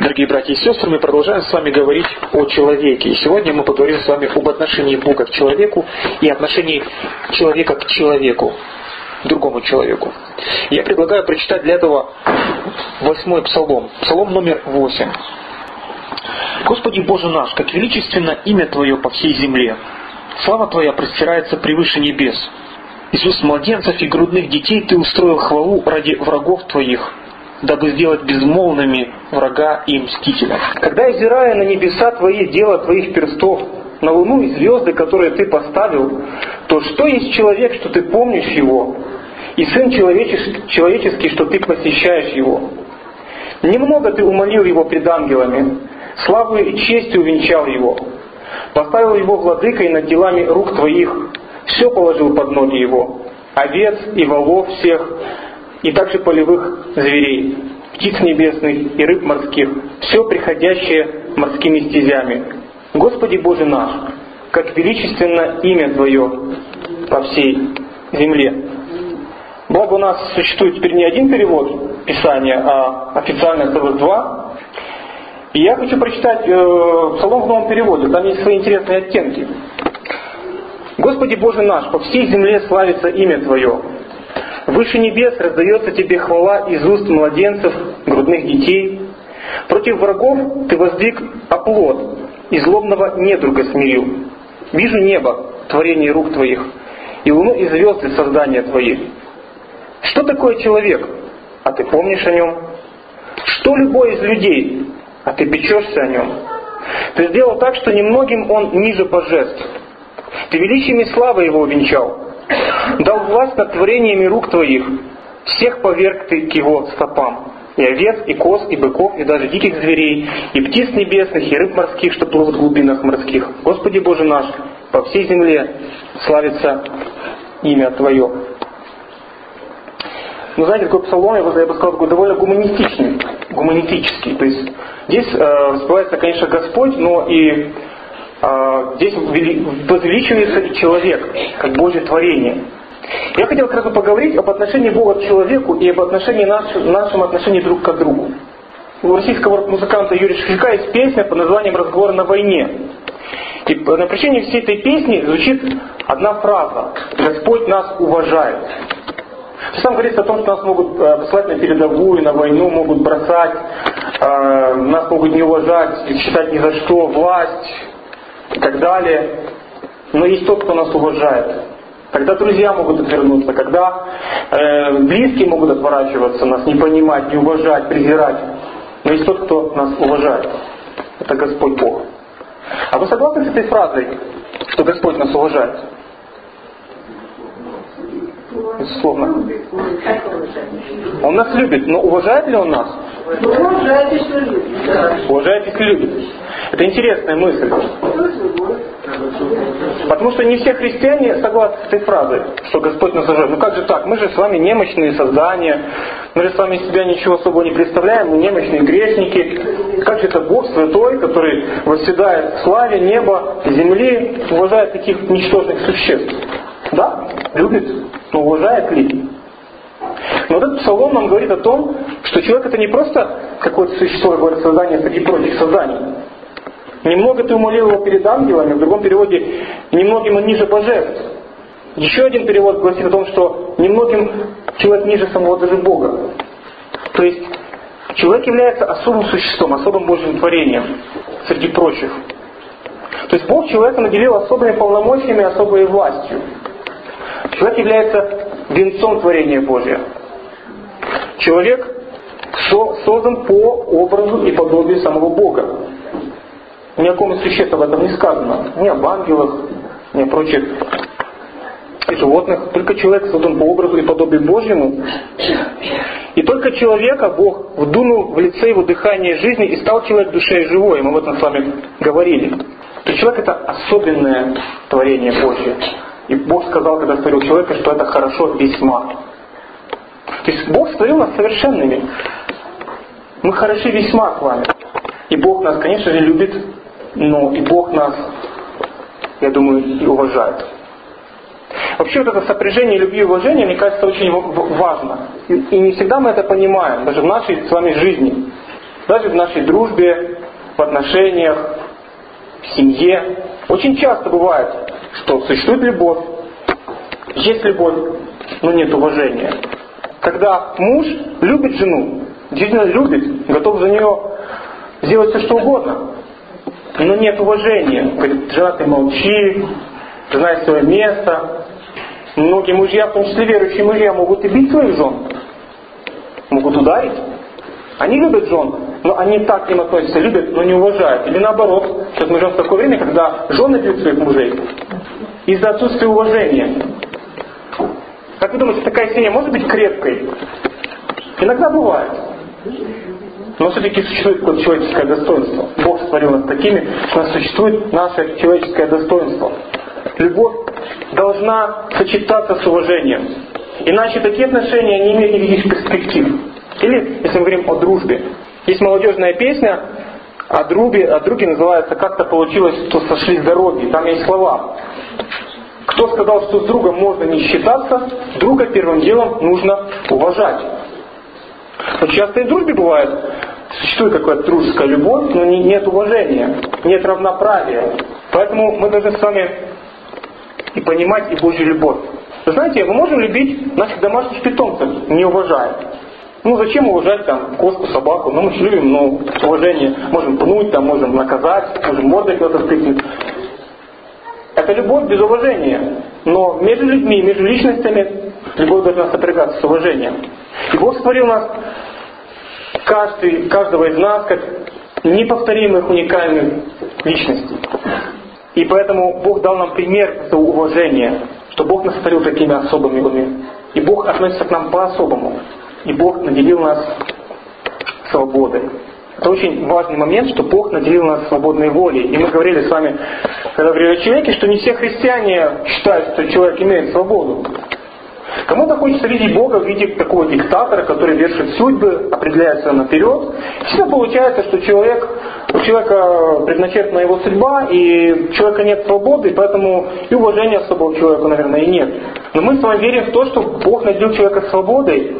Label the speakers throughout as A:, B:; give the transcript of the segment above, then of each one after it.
A: Дорогие братья и сестры, мы продолжаем с вами говорить о человеке. И сегодня мы поговорим с вами об отношении Бога к человеку и отношении человека к человеку, другому человеку. Я предлагаю прочитать для этого 8-й псалом, псалом номер 8. «Господи Боже наш, как величественно имя Твое по всей земле! Слава Твоя простирается превыше небес. Из уст младенцев и грудных детей Ты устроил хвалу ради врагов Твоих, дабы сделать безмолвными врага и мстителя».
B: Когда озирая на небеса Твои, дело Твоих перстов, на луну и звезды, которые Ты поставил, то что есть человек, что Ты помнишь его, и сын человеческий, что Ты посещаешь его? Немного Ты умолил его пред ангелами, славою и честью увенчал его, поставил его владыкой над делами рук Твоих, все положил под ноги его, овец и волов всех, и также полевых зверей, птиц небесных и рыб морских, все приходящее морскими стезями. Господи Боже наш, как величественно имя Твое по всей земле. Благо у нас существует теперь не один перевод Писания, а официально целых два. И я хочу прочитать псалом в новом переводе, там есть свои интересные оттенки. Господи Боже наш, по всей земле славится имя Твое. Выше небес раздается Тебе хвала из уст младенцев, грудных детей. Против врагов Ты воздвиг оплот, и злобного недруга смирил. Вижу небо, творение рук Твоих, и луну и звезды создания Твои. Что такое человек? А Ты помнишь о нем? Что любой из людей? А Ты печешься о нем. Ты сделал так, что немногим он ниже божеств. Ты величием и славой его увенчал. Дал власть над творениями рук Твоих. Всех поверг Ты к его стопам. И овец, и коз, и быков, и даже диких зверей, и птиц небесных, и рыб морских, что плывут в глубинах морских. Господи Боже наш, по всей земле славится имя Твое». Ну, знаете, такой псалом, я бы сказал, такой довольно гуманистический. То есть здесь воспевается, конечно, Господь, но и здесь возвеличивается и человек, как Божье творение. Я хотел как раз поговорить об отношении Бога к человеку и об отношении нашем отношении друг к другу. У российского музыканта Юрия Шевчука есть песня под названием «Разговор на войне». И на причине всей этой песни звучит одна фраза: «Господь нас уважает». Там говорится о том, что нас могут посылать на передовую, на войну, могут бросать, нас могут не уважать, считать ни за что, власть и так далее. Но есть тот, кто нас уважает. Когда друзья могут отвернуться, когда близкие могут отворачиваться, нас не понимать, не уважать, презирать. Но есть тот, кто нас уважает. Это Господь Бог. А вы согласны с этой фразой, что Господь нас уважает? Безусловно. Он нас любит, но уважает ли Он нас?
C: Уважает, если любит.
B: Уважает, если любит. Это интересная мысль. Потому что не все христиане согласны с этой фразой, что Господь нас уважает. Ну как же так? Мы же с вами немощные создания. Мы же с вами из себя ничего особого не представляем. Мы немощные грешники. Как же это Бог святой, который восседает в славе неба, земли, уважает таких ничтожных существ? Да, любит, но уважает ли? Но вот этот псалом нам говорит о том, что человек это не просто какое-то существо, говорит, создание среди прочих созданий. Немного Ты умолил его перед ангелами, в другом переводе немногим он ниже божеств. Еще один перевод гласит о том, что немногим человек ниже самого даже Бога. То есть человек является особым существом, особым Божьим творением среди прочих. То есть Бог человека наделил особыми полномочиями, особой властью. Человек является венцом творения Божия. Человек создан по образу и подобию самого Бога. Ни о ком из существ об этом не сказано. Ни об ангелах, ни о прочих животных. Только человек создан по образу и подобию Божьему. И только человека Бог вдунул в лице его дыхание жизни и стал человек душой живой. Мы об этом с вами говорили. То есть человек это особенное творение Божье. И Бог сказал, когда створил человека, что это хорошо весьма. То есть Бог створил нас совершенными. Мы хороши весьма с вами. И Бог нас, конечно же, любит, но и Бог нас, я думаю, и уважает. Вообще вот это сопряжение любви и уважения, мне кажется, очень важно. И не всегда мы это понимаем, даже в нашей с вами жизни. Даже в нашей дружбе, в отношениях, в семье. Очень часто бывает, что существует любовь, есть любовь, но нет уважения. Когда муж любит жену, действительно любит, готов за нее сделать все, что угодно, но нет уважения. Говорит: жена, ты молчи, знай свое место. Многие мужья, в том числе верующие мужья, могут и бить своих жен, могут ударить. Они любят жен, но они так к ним относятся, любят, но не уважают. Или наоборот, сейчас мы живем в такое время, когда жены бьют своих мужей из-за отсутствия уважения. Как вы думаете, такая семья может быть крепкой? Иногда бывает. Но все-таки существует какое-то человеческое достоинство. Бог сотворил нас такими, что у нас существует наше человеческое достоинство. Любовь должна сочетаться с уважением. Иначе такие отношения не имеют никаких перспектив. Или, если мы говорим о дружбе. Есть молодежная песня о друге называется «Как-то получилось, что сошлись дороги». Там есть слова. Кто сказал, что с другом можно не считаться, друга первым делом нужно уважать. Но часто и в дружбе бывает, существует какая-то дружеская любовь, но нет уважения, нет равноправия. Поэтому мы должны с вами и понимать и Божью любовь. Вы знаете, мы можем любить наших домашних питомцев, не уважая. Зачем уважать кошку, собаку? Мы же любим, уважение. Можем пнуть, можем наказать, можем мордой кого-то стыкнуть. Это любовь без уважения. Но между людьми, между личностями любовь должна сопрягаться с уважением. И Бог сотворил нас, каждого из нас, как неповторимых, уникальных личностей. И поэтому Бог дал нам пример этого уважения, что Бог нас сотворил такими особыми. И Бог относится к нам по-особому. И Бог наделил нас свободой. Это очень важный момент, что Бог наделил нас свободной волей. И мы говорили с вами, когда говорили о человеке, что не все христиане считают, что человек имеет свободу. Кому-то хочется видеть Бога в виде такого диктатора, который вершит судьбы, определяется наперед. Всегда получается, что у человека предначертана его судьба, и у человека нет свободы, и поэтому и уважения особого человеку, наверное, и нет. Но мы с вами верим в то, что Бог наделил человека свободой,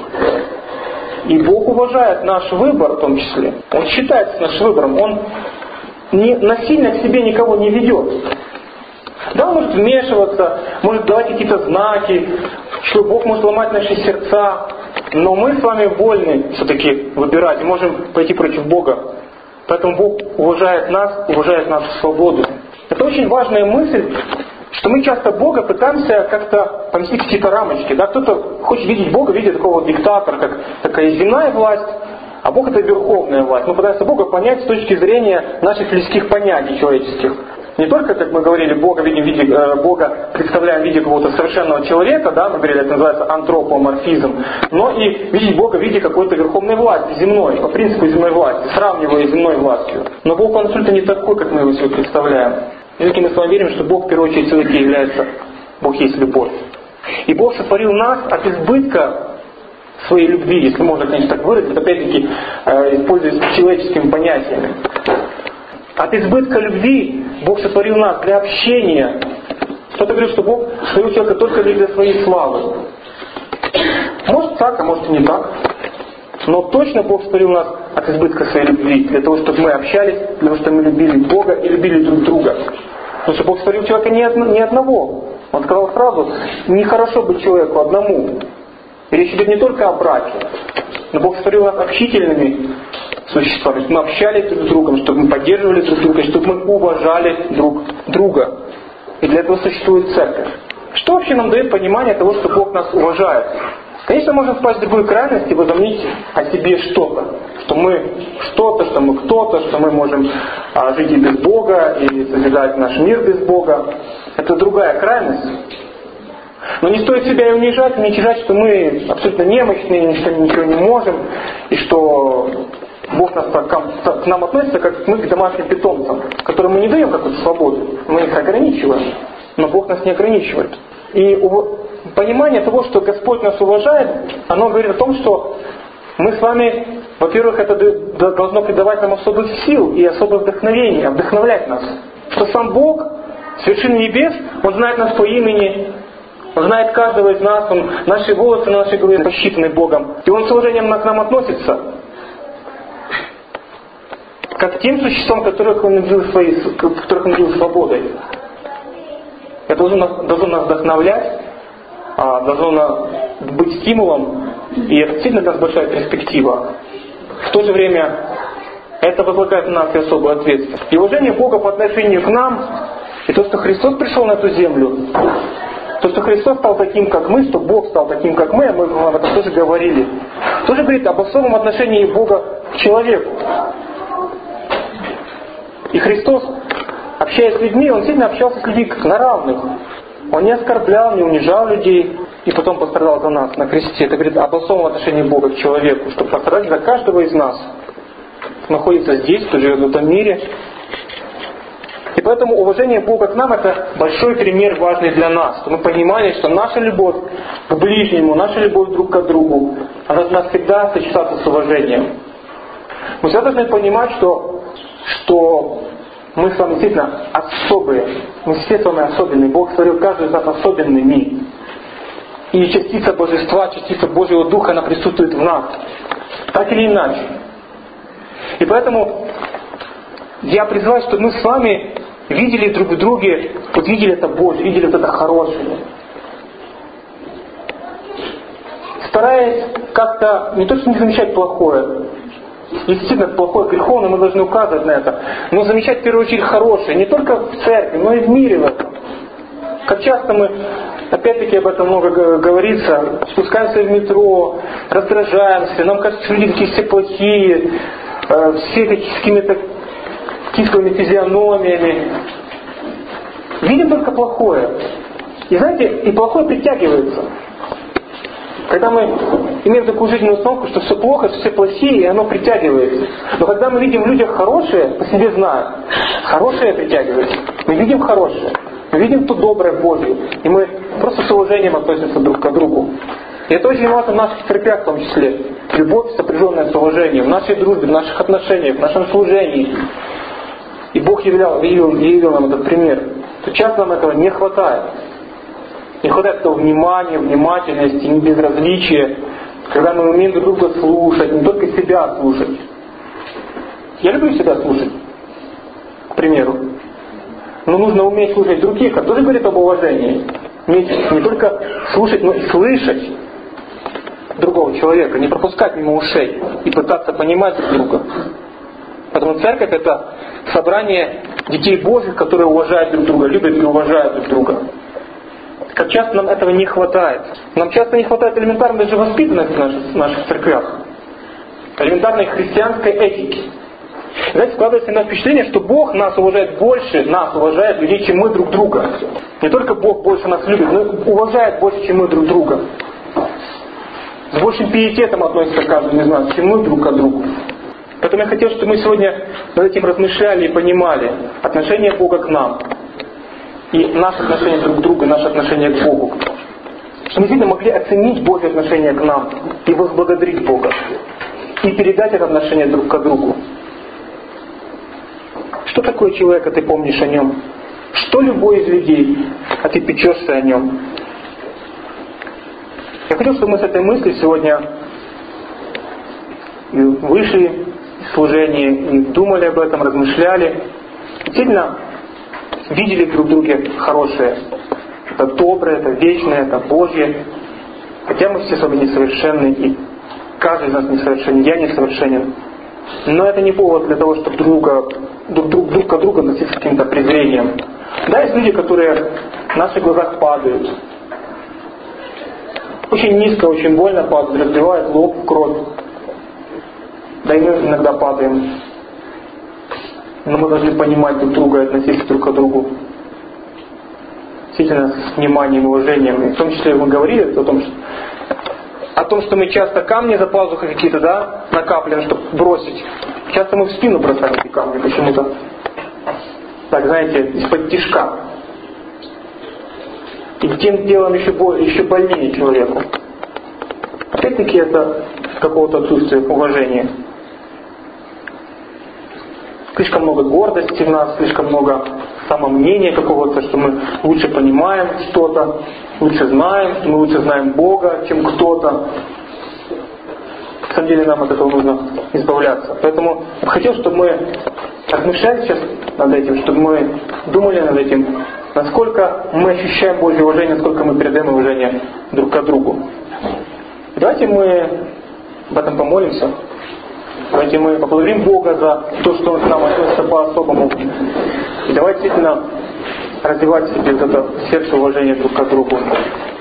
B: и Бог уважает наш выбор в том числе. Он считается нашим выбором. Он насильно к себе никого не ведет. Да, он может вмешиваться, может давать какие-то знаки, что Бог может ломать наши сердца. Но мы с вами вольны все-таки выбирать и можем пойти против Бога. Поэтому Бог уважает нас, уважает нашу свободу. Это очень важная мысль, что мы часто Бога пытаемся как-то поместить в какие-то рамочки. Да? Кто-то хочет видеть Бога, видит такого диктатора, как такая земная власть, а Бог — это верховная власть. Мы пытаемся Бога понять с точки зрения наших людских понятий человеческих. Не только, как мы говорили, Бога представляем в виде какого-то совершенного человека, да, мы говорили, это называется антропоморфизм, но и видеть Бога в виде какой-то верховной власти, земной, по принципу земной власти, сравнивая с земной властью. Но Бог, он абсолютно не такой, как мы его себе представляем. И мы с вами верим, что Бог в первую очередь все-таки является, Бог есть любовь. И Бог сотворил нас от избытка своей любви, если можно, конечно, так выразить, опять-таки, используясь человеческими понятиями. От избытка любви Бог сотворил нас для общения. Кто-то говорит, что Бог сотворил человека только для своей славы. Может так, а может и не так. Но точно Бог сотворил нас от избытка своей любви, для того, чтобы мы общались, для того, чтобы мы любили Бога и любили друг друга. Потому что Бог сотворил человека не одного. Он сказал сразу, нехорошо быть человеку одному. И речь идет не только о браке, но Бог сотворил нас общительными существами, чтобы мы общались друг с другом, чтобы мы поддерживали друг друга, чтобы мы уважали друг друга. И для этого существует церковь. Что вообще нам дает понимание того, что Бог нас уважает? Конечно, можно впасть в другую крайность и возомнить о себе что-то. Что мы что-то, что мы кто-то, что мы можем жить и без Бога, и созидать наш мир без Бога. Это другая крайность. Но не стоит себя и унижать, и не уничижать, что мы абсолютно немощные, ничего не можем, и что Бог к нам относится, как мы к домашним питомцам, которым мы не даем какую-то свободу, мы их ограничиваем, но Бог нас не ограничивает. И понимание того, что Господь нас уважает, оно говорит о том, что мы с вами, во-первых, это должно придавать нам особых сил и особое вдохновение, вдохновлять нас. Что сам Бог с вершины небес, Он знает нас по имени, Он знает каждого из нас, наши волосы на нашей голове посчитаны Богом. И Он с уважением к нам относится. как тем существам, которых он наделил свободой. Это должно нас вдохновлять, должно быть стимулом, и это действительно для нас большая перспектива. В то же время это возлагает на нас и особую ответственность. И уважение Бога по отношению к нам, и то, что Христос пришел на эту землю, то, что Христос стал таким, как мы, что Бог стал таким, как мы об этом тоже говорили, тоже говорит об особом отношении Бога к человеку. И Христос, общаясь с людьми, Он сильно общался с людьми как на равных. Он не оскорблял, не унижал людей, и потом пострадал за нас на кресте. Это говорит об особом отношении Бога к человеку, чтобы пострадать за каждого из нас, кто находится здесь, кто живет в этом мире. И поэтому уважение Бога к нам — это большой пример, важный для нас. Чтобы мы понимали, что наша любовь к ближнему, наша любовь друг к другу, она должна всегда сочетаться с уважением. Мы всегда должны понимать, что мы с вами действительно особые. Мы все с вами особенные. Бог створил каждый из нас особенными. И частица Божества, частица Божьего Духа, она присутствует в нас. Так или иначе. И поэтому я призываю, чтобы мы с вами видели друг в друге, вот видели это Божье, видели вот это хорошее. Стараясь как-то не то что не замечать плохое, действительно плохое, греховное, мы должны указывать на это, но замечать в первую очередь хорошее, не только в церкви, но и в мире в этом. Как часто мы, опять-таки об этом много говорится, спускаемся в метро, раздражаемся, нам кажется, что люди такие все плохие, все такие с какими-то кислыми физиономиями. Видим только плохое. И знаете, и плохое притягивается. Когда мы имеем такую жизненную установку, что все плохо, что все плохие, и оно притягивается. Но когда мы видим в людях хорошее, по себе знаю, хорошее притягивается. Мы видим хорошее, мы видим то доброе Божье, и мы просто с уважением относимся друг к другу. И это очень важно в наших церквях в том числе. Любовь, сопряженная с уважением, в нашей дружбе, в наших отношениях, в нашем служении. И Бог явил нам этот пример. То часто нам этого не хватает. Не хватает этого внимания, внимательности, не безразличия, когда мы умеем друг друга слушать, не только себя слушать. Я люблю себя слушать, к примеру. Но нужно уметь слушать других, это тоже говорит об уважении. Уметь не только слушать, но и слышать другого человека, не пропускать мимо ушей и пытаться понимать друг друга. Поэтому церковь — это собрание детей Божьих, которые уважают друг друга, любят и уважают друг друга. Как часто нам этого не хватает. Нам часто не хватает элементарной даже воспитанности в наших церквях. Элементарной христианской этики. Знаете, складывается иногда впечатление, что Бог нас уважает больше, нас уважает людей, чем мы друг друга. Не только Бог больше нас любит, но и уважает больше, чем мы друг друга. С большим пиететом относится к каждому из нас, чем мы друг к другу. Поэтому я хотел, чтобы мы сегодня над этим размышляли и понимали отношение Бога к нам. И наше отношение друг к другу, и наше отношение к Богу. Чтобы мы действительно могли оценить Божье отношение к нам и возблагодарить Бога. И передать это отношение друг к другу. Что такое человек, а ты помнишь о нем? Что любой из людей, а ты печешься о нем? Я хочу, чтобы мы с этой мыслью сегодня вышли из служения и думали об этом, размышляли. Действительно, видели друг в друге хорошее. Это доброе, это вечное, это Божье. Хотя мы все с вами несовершенны, и каждый из нас несовершенен, я несовершенен. Но это не повод для того, чтобы друг к другу относиться с каким-то презрением. Да, есть люди, которые в наших глазах падают. Очень низко, очень больно падают, разбивают лоб в кровь. Да и мы иногда падаем. Но мы должны понимать друг друга и относиться друг к другу. Действительно, с вниманием и уважением. И в том числе мы говорили о том, что мы часто камни за пазухой какие-то, да, накапливаем, чтобы бросить. Часто мы в спину бросаем эти камни почему-то. Так, знаете, из-под тишка. И тем делом еще больнее человеку. Опять-таки это какого-то отсутствия уважения. Слишком много гордости в нас, слишком много самомнения какого-то, что мы лучше понимаем что-то, лучше знаем, что мы лучше знаем Бога, чем кто-то. самом деле нам от этого нужно избавляться. Поэтому я хотел, чтобы мы размышляли сейчас над этим, чтобы мы думали над этим, насколько мы ощущаем Божье уважение, насколько мы передаем уважение друг к другу. Давайте мы об этом помолимся. Давайте мы поблагодарим Бога за то, что Он к нам относится по-особому. И давайте действительно развивать в себе это сердце уважения друг к другу.